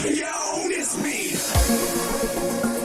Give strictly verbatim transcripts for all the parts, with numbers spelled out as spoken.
Yo, it's me.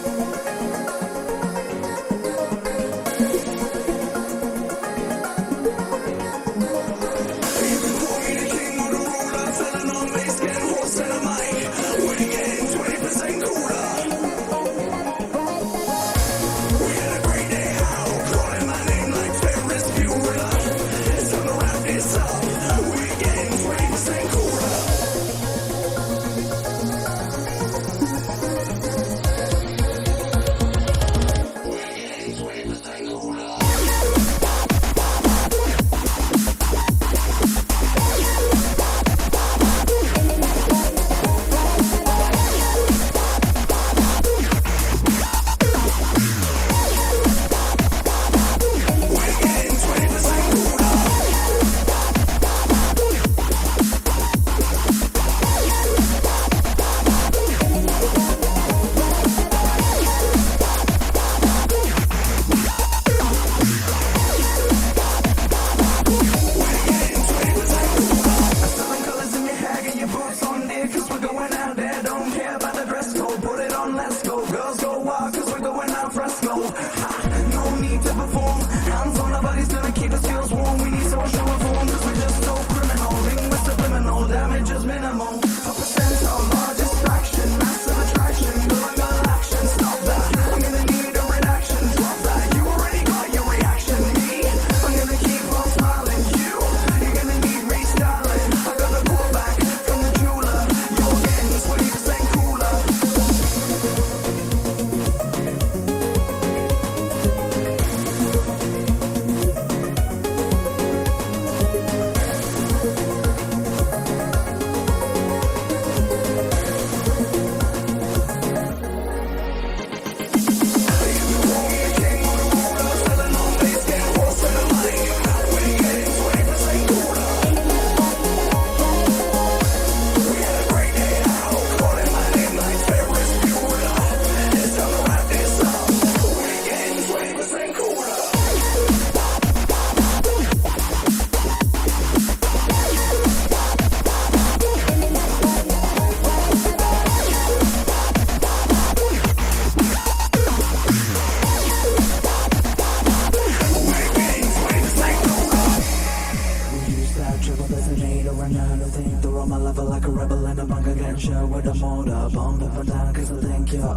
Like a rebel in a bunker, getting shot with a motor. Bomb up and down cause I think you're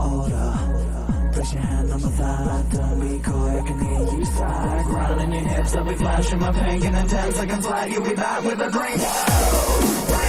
older. Place your hand on my thigh, don't be coy, I can hear you sigh. Ground in your hips, I'll be flashing my pink, and in ten seconds flat, you'll be back with a drink. Whoa.